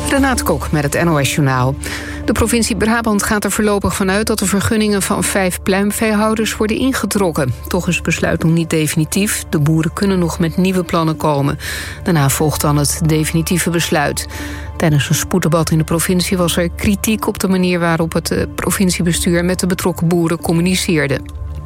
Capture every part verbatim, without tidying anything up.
Renate Kok met het N O S-journaal. De provincie Brabant gaat er voorlopig vanuit dat de vergunningen van vijf pluimveehouders worden ingetrokken. Toch is het besluit nog niet definitief. De boeren kunnen nog met nieuwe plannen komen. Daarna volgt dan het definitieve besluit. Tijdens een spoeddebat in de provincie was er kritiek op de manier waarop het provinciebestuur met de betrokken boeren communiceerde.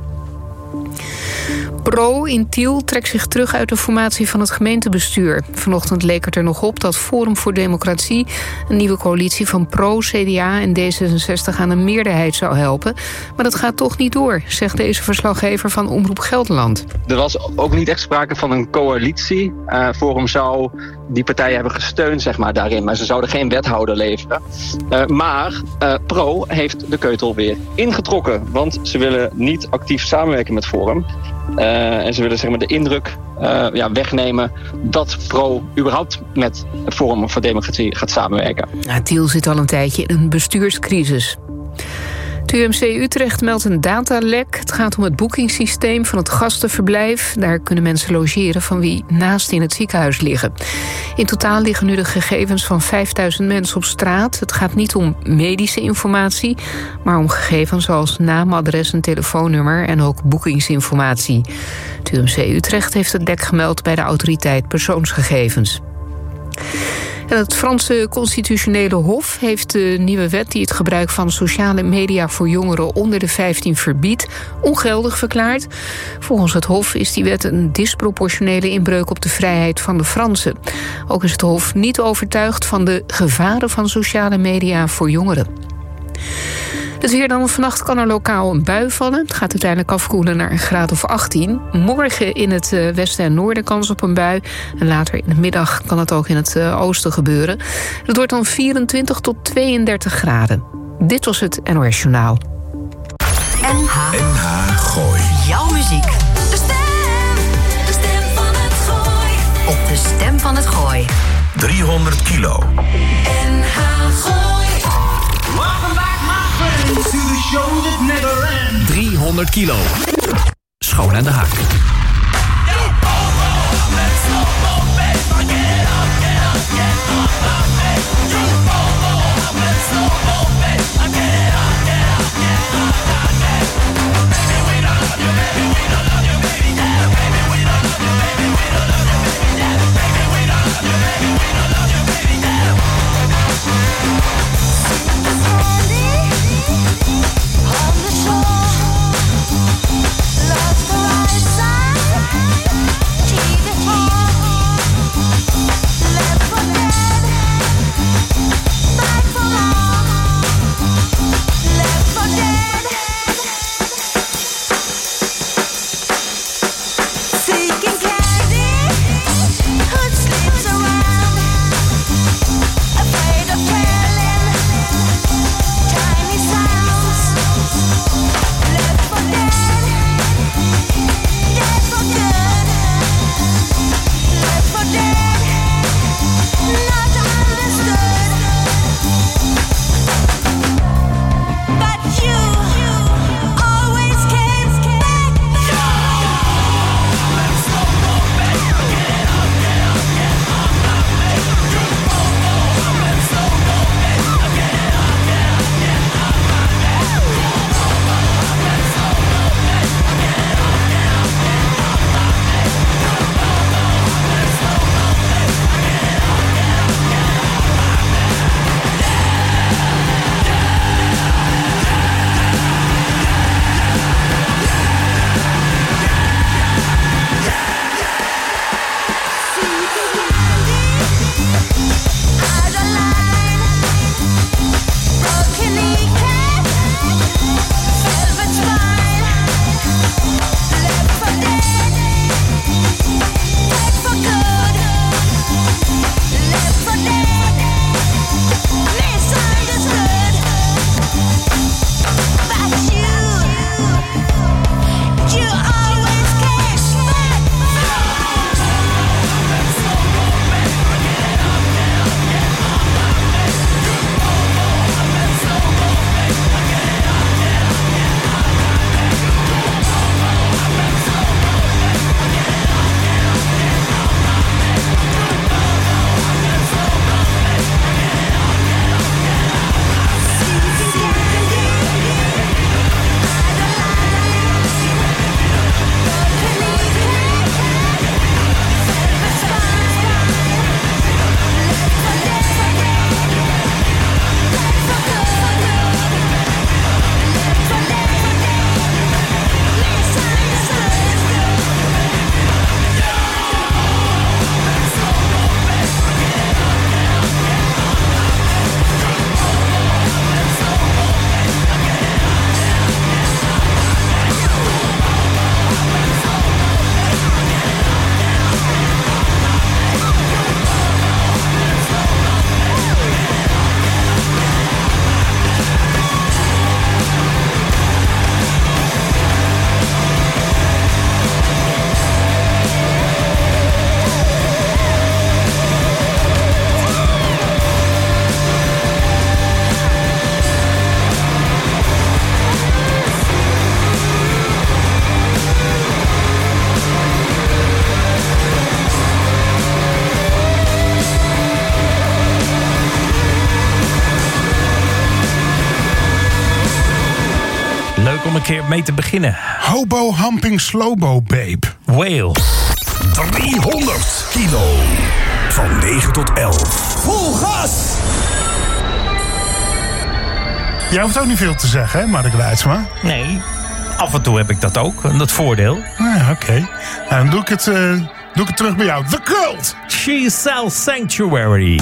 Pro in Tiel trekt zich terug uit de formatie van het gemeentebestuur. Vanochtend leek het er nog op dat Forum voor Democratie, een nieuwe coalitie van Pro, C D A en D zesenzestig aan een meerderheid zou helpen. Maar dat gaat toch niet door, zegt deze verslaggever van Omroep Gelderland. Er was ook niet echt sprake van een coalitie. Uh, Forum zou die partijen hebben gesteund, zeg maar, daarin. Maar ze zouden geen wethouder leveren. Uh, maar uh, Pro heeft de keutel weer ingetrokken. Want ze willen niet actief samenwerken met Forum. Uh, en ze willen, zeg maar, de indruk uh, ja, wegnemen dat Pro überhaupt met Forum voor Democratie gaat samenwerken. Ja, Tiel zit al een tijdje in een bestuurscrisis. Het U M C Utrecht meldt een datalek. Het gaat om het boekingssysteem van het gastenverblijf. Daar kunnen mensen logeren van wie naast in het ziekenhuis liggen. In totaal liggen nu de gegevens van vijfduizend mensen op straat. Het gaat niet om medische informatie, maar om gegevens zoals naam, adres en telefoonnummer en ook boekingsinformatie. Het U M C Utrecht heeft het lek gemeld bij de autoriteit persoonsgegevens. En het Franse Constitutionele Hof heeft de nieuwe wet die het gebruik van sociale media voor jongeren onder de vijftien verbiedt, ongeldig verklaard. Volgens het Hof is die wet een disproportionele inbreuk op de vrijheid van de Fransen. Ook is het Hof niet overtuigd van de gevaren van sociale media voor jongeren. Het weer dan. Vannacht kan er lokaal een bui vallen. Het gaat uiteindelijk afkoelen naar een graad of achttien. Morgen in het westen en noorden kans op een bui. En later in de middag kan het ook in het oosten gebeuren. Het wordt dan vierentwintig tot tweeëndertig graden. Dit was het N O S Journaal. N H N H Gooi. Jouw muziek. De stem. De stem van het Gooi. Op de stem van het Gooi. driehonderd kilo. N H Gooi. driehonderd kilo. Schoon aan de haak. On the shore, love the right side. een keer mee te beginnen. Hobo Humping Slowbo Babe. Whale. driehonderd kilo. Van negen tot elf. Vol gas! Jij hoeft ook niet veel te zeggen, hè, Mark Leidsma? Nee, af en toe heb ik dat ook. Dat voordeel. Ah, oké. Okay. Nou, dan doe ik, het, uh, doe ik het terug bij jou. The Cult! She Sells Sanctuary.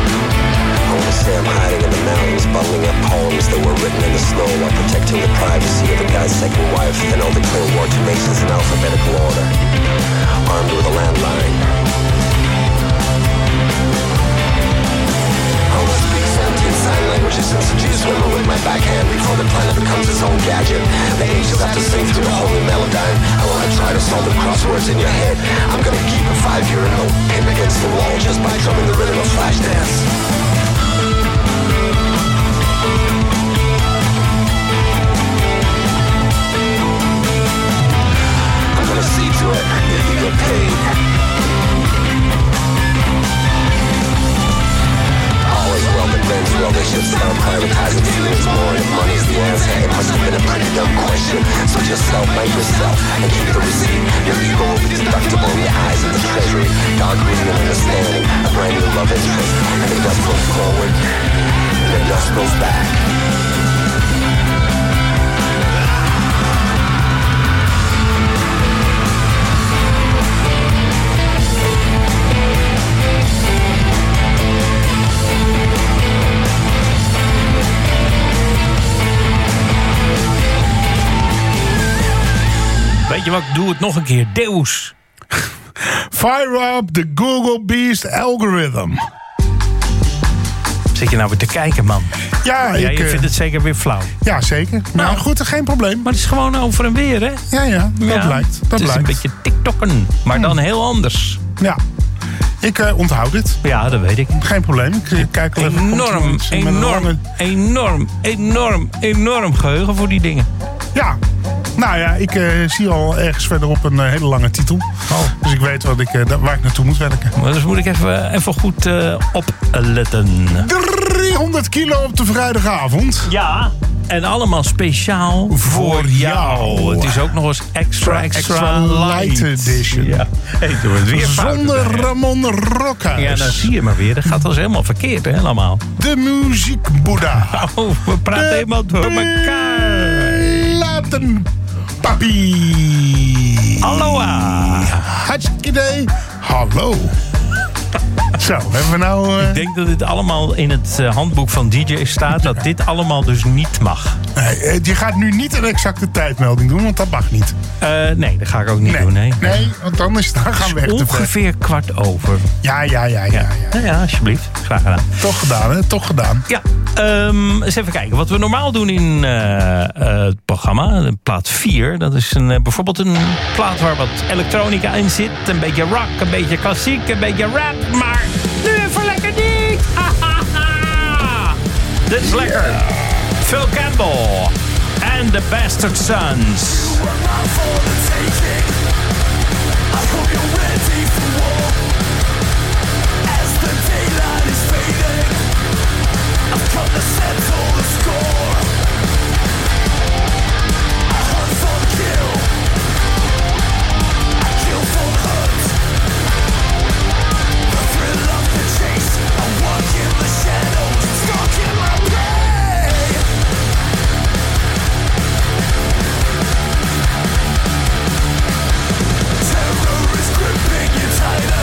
Say I'm hiding in the mountains, bundling up poems that were written in the snow while protecting the privacy have to sing through the holy melodyne. I wanna try to solve the crosswords in your head. I'm gonna keep a five-year note pinned against the wall just by drumming the rhythm of Flashdance. I'm gonna see to it that you get paid. All is well that ends well, they should start privatizing feelings more. If money's the answer, it must have been a pretty dumb question. So just self-make yourself and keep the receipt. Your ego will be deductible in the eyes of the treasury. Dark reading and understanding, a brand new love interest. And the dust goes forward, and the dust goes back. Weet je wat, ik doe het nog een keer. Deus. Fire up the Google Beast algorithm. Zit je nou weer te kijken, man? Ja, ja ik, je uh, vindt het zeker weer flauw. Ja, zeker. Nou, nou goed, geen probleem. Maar het is gewoon over en weer, hè? Ja, ja, dat ja, blijkt. Dat het is blijkt. een beetje tiktokken, maar dan heel anders. Ja. Ik uh, onthoud dit. Ja, dat weet ik. Geen probleem. Ik uh, kijk wel even. Enorm, enorm, enorm, enorm, enorm geheugen voor die dingen. Ja. Nou ja, ik uh, zie al ergens verderop een uh, hele lange titel. Oh. Dus ik weet wat ik, uh, waar ik naartoe moet werken. Maar dus moet ik even, even goed uh, opletten. driehonderd kilo op de vrijdagavond. Ja. En allemaal speciaal voor, voor jou. jou. Het is ook nog eens extra, extra, extra light. light edition. Ja. Hey, doe het weer zonder fout, Ramon Rockhuis. Ja, dan zie je maar weer. Dat gaat dus helemaal verkeerd, hè, allemaal. De muziekboeddha. Oh, we praten de helemaal door elkaar. Laten papi. Aloha. Hartstikke idee. Hallo. Zo, hebben we nou... Uh... Ik denk dat dit allemaal in het uh, handboek van D J staat. Dat dit allemaal dus niet mag. Nee, je gaat nu niet een exacte tijdmelding doen, want dat mag niet. Uh, nee, dat ga ik ook niet nee. doen. Nee, nee want dan, is, dan gaan we echt te ver. Ongeveer kwart over. Ja, ja, ja, ja. Ja, ja, ja alsjeblieft. Graag gedaan. Toch gedaan, hè? Toch gedaan. Ja, um, eens even kijken. Wat we normaal doen in uh, uh, het programma, plaat vier. Dat is een, uh, bijvoorbeeld een plaat waar wat elektronica in zit. Een beetje rock, een beetje klassiek, een beetje rap. Maar nu even lekker niet. Dit is lekker. Yeah. Phil Campbell and the Bastard Sons. Tighter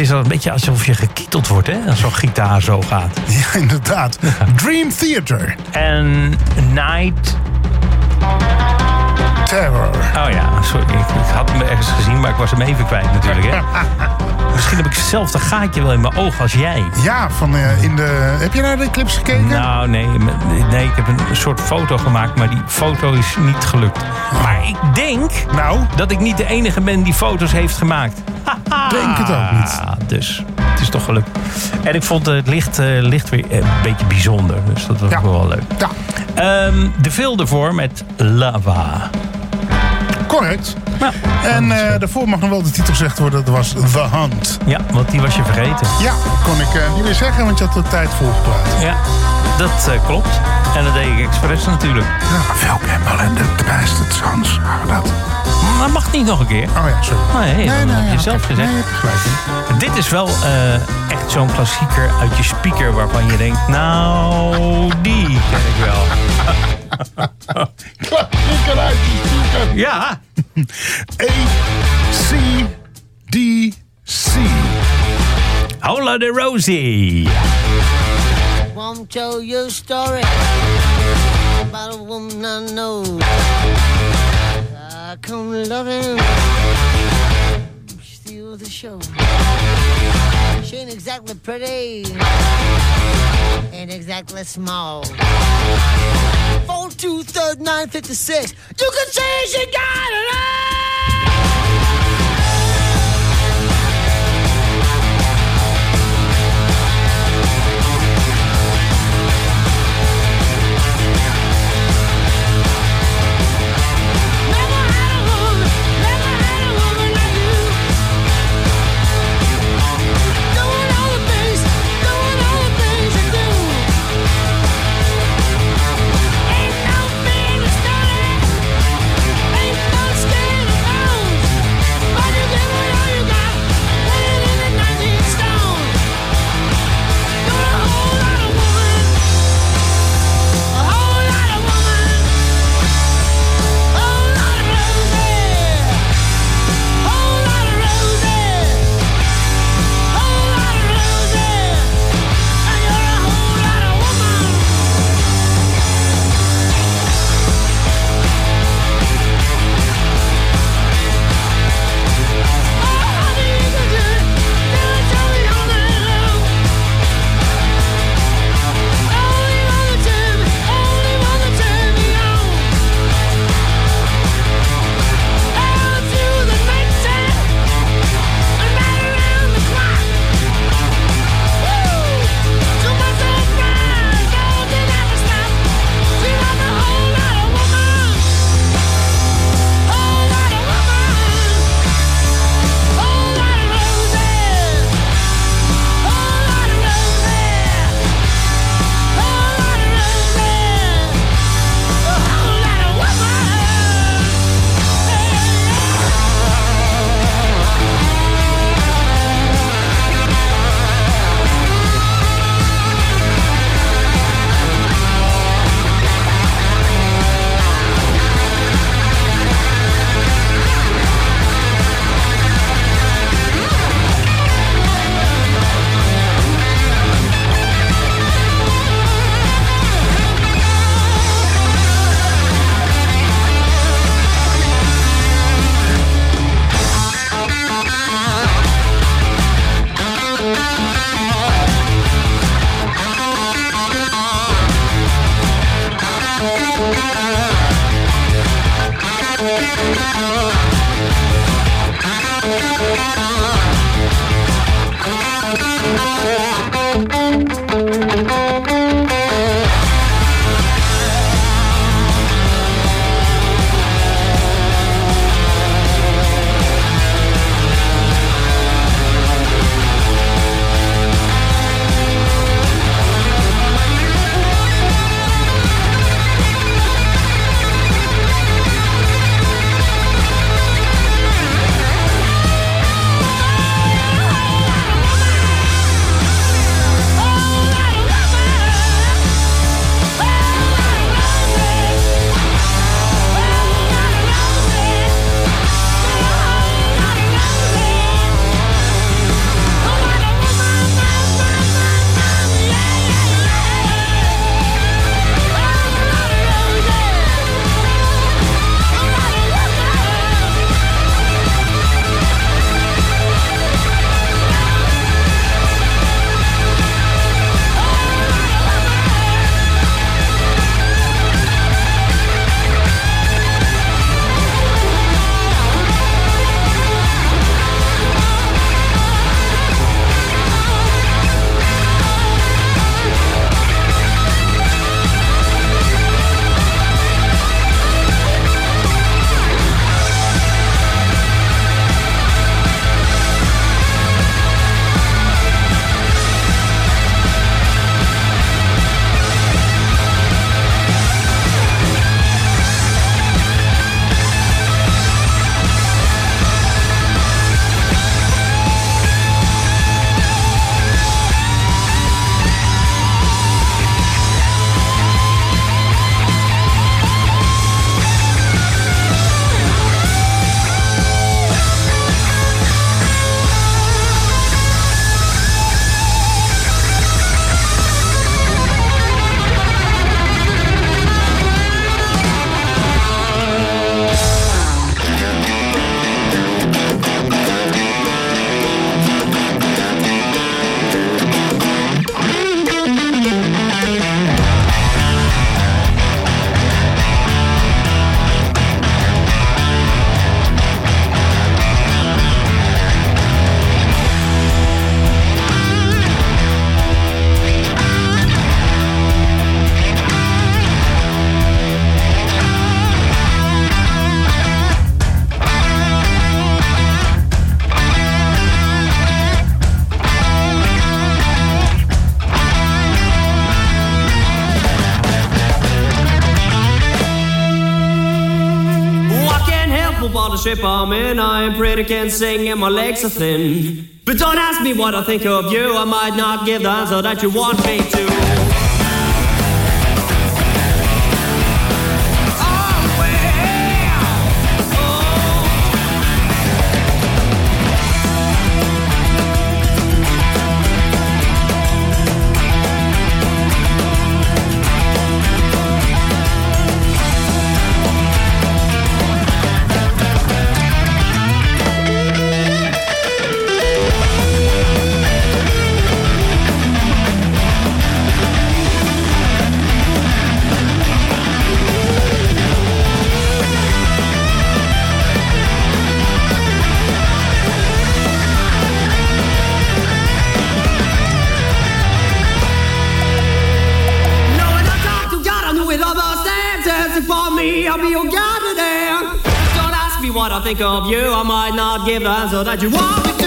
is al een beetje alsof je gekieteld wordt, hè? Als zo'n gitaar zo gaat. Ja, inderdaad. Dream Theater. En Night Terror. Oh ja, sorry. Ik, ik had hem ergens gezien, maar ik was hem even kwijt natuurlijk, hè? Misschien heb ik hetzelfde gaatje wel in mijn oog als jij. Ja, van uh, in de... Heb je naar de clips gekeken? Nou, nee, nee. Ik heb een soort foto gemaakt, maar die foto is niet gelukt. Maar ik denk nou? dat ik niet de enige ben die foto's heeft gemaakt. Denk het ook niet. Dus het is toch gelukt. En ik vond het licht, uh, licht weer een beetje bijzonder. Dus dat was ja. wel leuk. Ja. Um, de veel ervoor met Lava. Correct. Ja, en uh, daarvoor mag nog wel de titel gezegd worden. Dat was The Hunt. Ja, want die was je vergeten. Ja, kon ik uh, niet meer zeggen, want je had de tijd volgepraat. Ja, dat uh, klopt. En dat deed ik expres natuurlijk. Ja, Phil Campbell en de Bastard Sons. Dat. Dat mag niet nog een keer. Oh ja, sorry. Nee, nee, nee, dat nee heb je ja, zelf okay. gezegd. Nee, je hebt gelijk. Dit is wel uh, echt zo'n klassieker uit je speaker waarvan je denkt, nou, die ken ik wel. Klassieker uit je speaker. Ja. A C D C. Hola de Rosie. Won't tell you a story about a woman I know. I come loving, steal the show. She ain't exactly pretty, ain't exactly small. Four two third nine fifty six. You can say she got it all. for the ship I'm in. I'm pretty can't sing and my legs are thin. But don't ask me what I think of you. I might not give the answer that you want me to. What I think of you, I might not give the answer that you want me to.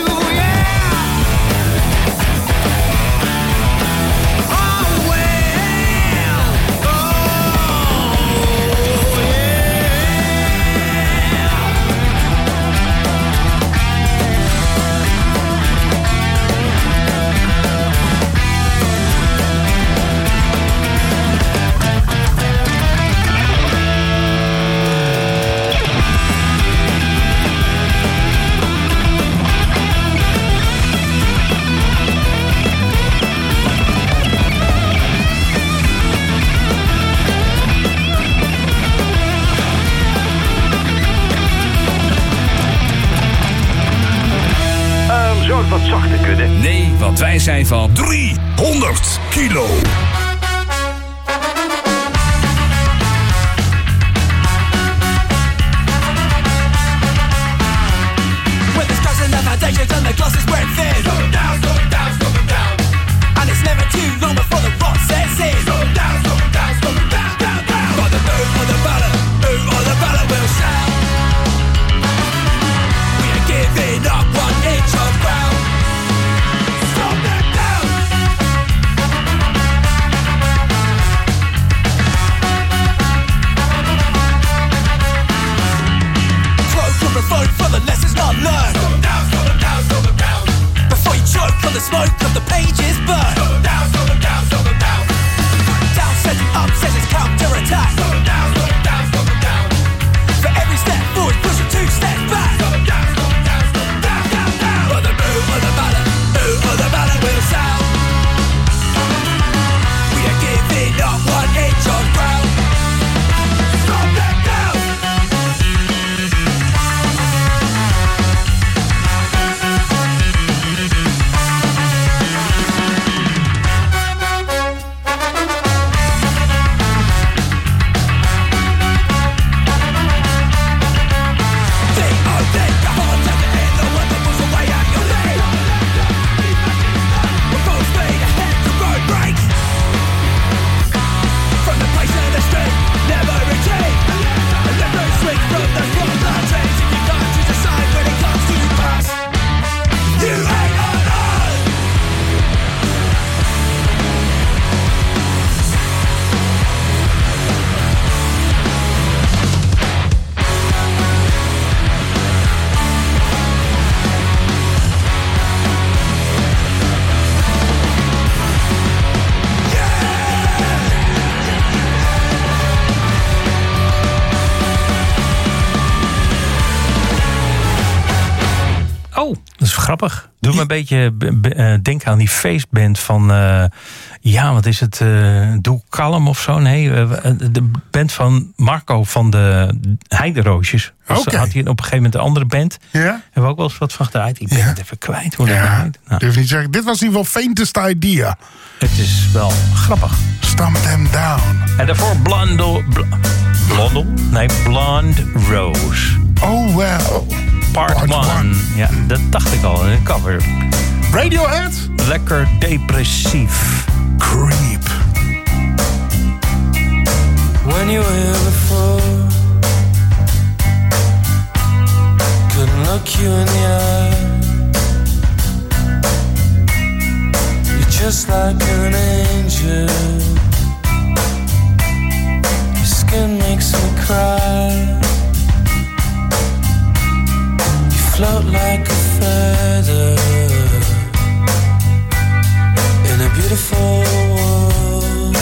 Wat zachter kunnen? Nee, want wij zijn van driehonderd kilo. When there's stress and the foundations and the glass is wearing thin. Slow down, slow down, slow down. And it's never too long before the rot sets in. Slow down, slow down, slow down, down, down. By the move on the ballot, move on the ballot will shout. We are giving up one inch of ground. Vote for the lessons not learned. Slow down, slow them down, slow them down. Before you choke on the smoke of the pages burn. Slow them down, slow them down, slow them down. Down says it, up says it's counter-attack. Slow them down, slow them down, slow them down. For every step forward, push it two steps back. Slow them down, slow them down, slow them down, down, down. But the move of the ballot, move of the ballot will sound. We are giving up one inch on ground. Stop them down. Grappig. Doe me een beetje uh, denken aan die feestband van... Uh, ja, wat is het? Uh, Doe Kalm of zo? Nee, uh, de band van Marco van de Heideroosjes. Dus okay. Had hij op een gegeven moment een andere band. Ja? Hebben we ook wel eens wat van gedraaid. Ik ben ja. het even kwijt hoe dat ja. heet. Nou. Durf niet zeggen. Dit was in ieder geval Faintest Idea. Het is wel grappig. Stamp Them Down. En daarvoor Blondel... Bl Blondel? Nee, Blonde Rose. Oh, well. Part one. Ja, dat dacht ik al. Een cover. Radiohead? Lekker depressief. Creep. When you were here before, couldn't look you in the eye. You're just like an angel. Your skin makes me cry. float like a feather in a beautiful world.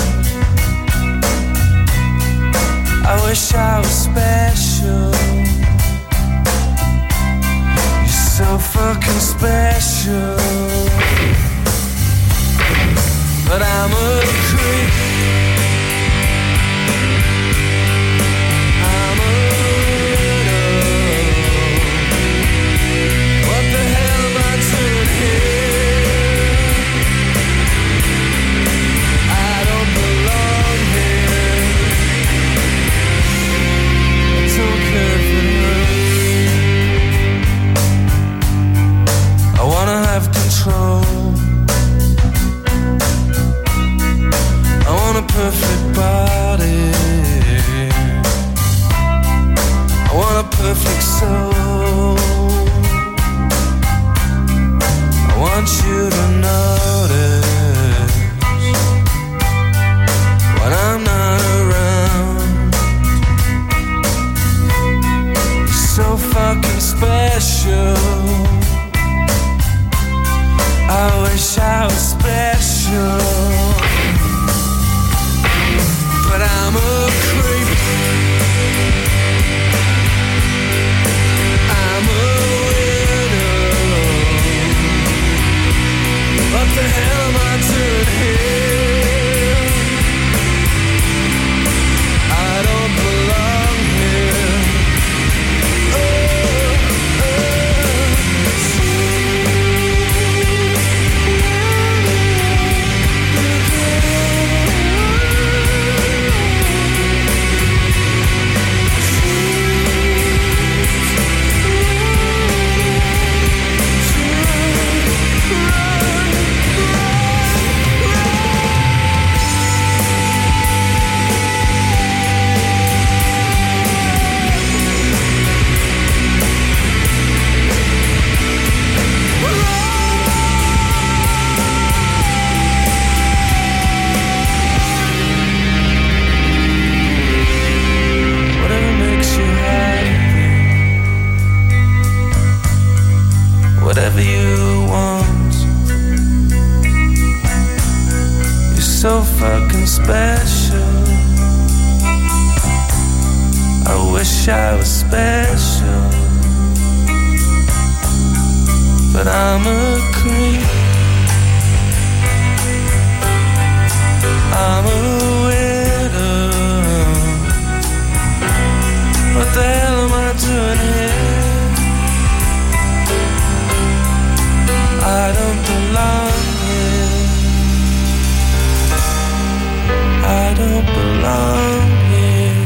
I wish I was special. You're so fucking special. But I'm a creep. I'm a widow. What the hell am I doing here? I don't belong here. I don't care if it hurts. I wanna have control. I want a perfect body. I want a perfect soul. I want you to notice when I'm not around. You're so fucking special. I wish I was special. But I'm a creep. I'm a widow. What the hell am I doing here? I don't belong here. Oh, whatever you want. You're so fucking special. I wish I was special. But I'm a creep. I'm a widow. What the hell am I doing here? I don't belong here. I don't belong here.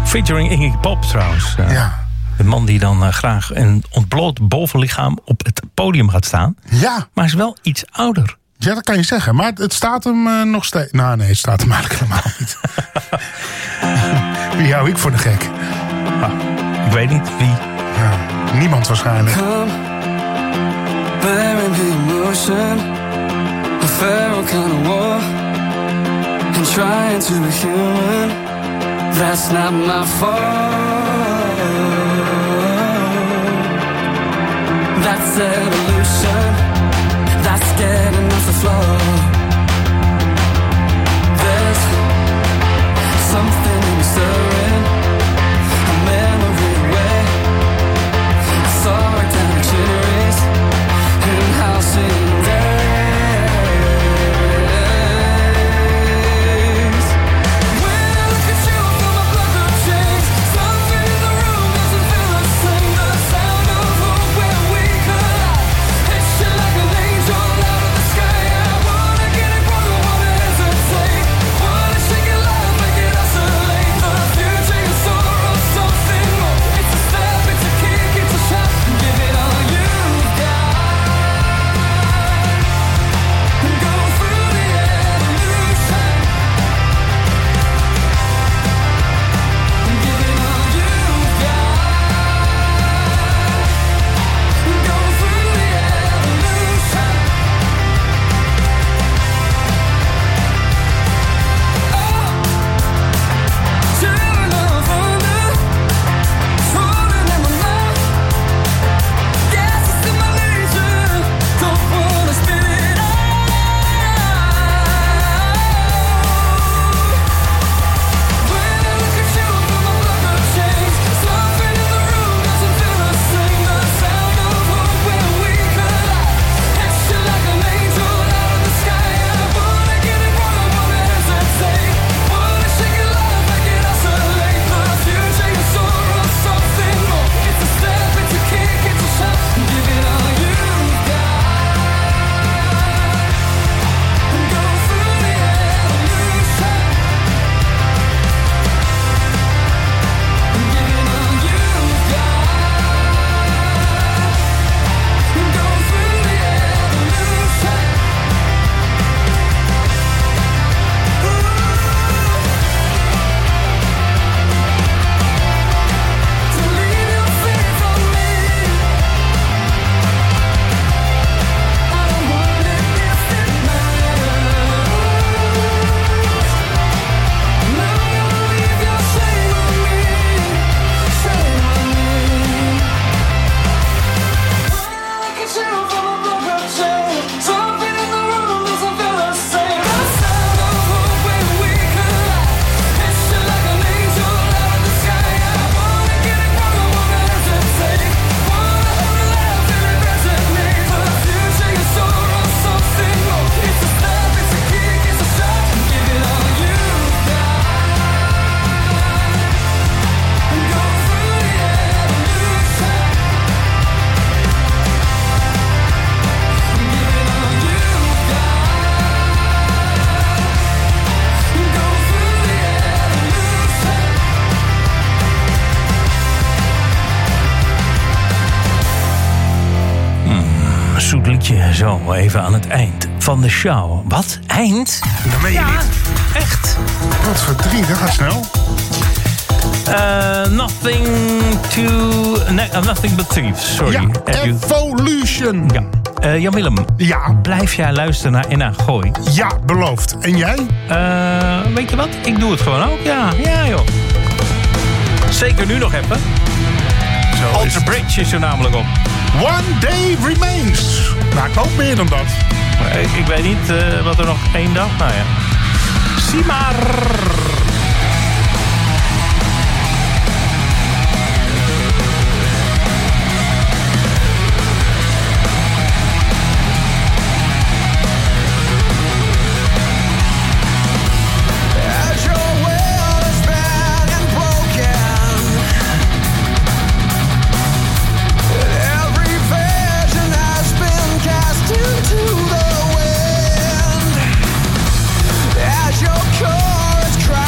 Featuring Iggy Pop trouwens. Uh, ja. De man die dan uh, graag een ontbloot bovenlichaam op het podium gaat staan. Ja. Maar hij is wel iets ouder. Ja, dat kan je zeggen. Maar het staat hem uh, nog steeds... Nou, nee, het staat hem eigenlijk helemaal niet. Wie hou ik voor de gek? Ah, ik weet niet wie. Ja, niemand waarschijnlijk. Come, bearing the emotion, a feral kind of war, and trying to be human. That's not my fault. That's evolution. That's getting off the floor. There's something in stirring, a memory away. I saw it down the cherries in housing days. When I look at you from a blood group change, something in the room doesn't feel the same. The sound of hope where we collide, hits you like an angel out of the sky. I wanna get it wrong, I wanna hesitate. Wanna shake it loud, make it oscillate. The future is sorrow, something more. It's a step, it's a kick, it's a shot. Give it all you've got. Go through the evolution. Give it all you've got. Go through the evolution. Children of thunder, falling in my mouth. Gas is in my leisure, don't wanna spit it out. When I look at you from a blood group change, something in the room doesn't feel the same. The sound of hope when we collide, hits you like an angel out of the sky. I wanna get it wrong, I wanna hesitate. Wanna shake it loud, make it oscillate. The future is sorrow, something more. It's a step, it's a kick, it's a shot. Give it all you've got. Go through the evolution. Give it all you've got. Go through the evolution. To leave your faith on me. I don't want it if it matters. Now I'm gonna leave your shame on me, shame on me. When I look at you from a blood group change, something in the room doesn't feel the same. The sound of hope when we collide, hits you like an angel out of the sky. I wanna get it wrong, I wanna hesitate. Wanna hold it loud till it resonates. The future is sorrow, something more. It's a step, it's a kick, it's a shot. Give it all you've got. Go through the evolution. Give it all you've got. Go through the evolution. Een zoet liedje zo even aan het eind van de show. Wat? Eind? Dat meen je Ja, niet. echt. Wat verdriet, dat gaat snel. Uh, nothing to... Nee, uh, nothing but thieves, sorry. Ja, Heb je- Evolution. Ja. Uh, Jan-Willem, Ja, blijf jij luisteren naar Inna Gooi? ja, beloofd. En jij? Uh, weet je wat? Ik doe het gewoon ook. Ja, ja joh. Zeker nu nog even. Zo is Alter het. Bridge is er namelijk op. One day remains. Nou, ik hoop meer dan dat. Maar Ik, ik weet niet uh, wat er nog één dag... Nou ja. Zie maar. As your will is bad and broken, every vision has been cast into the wind. As your core is crying.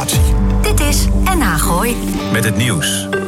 Dit is N H Gooi. Met het nieuws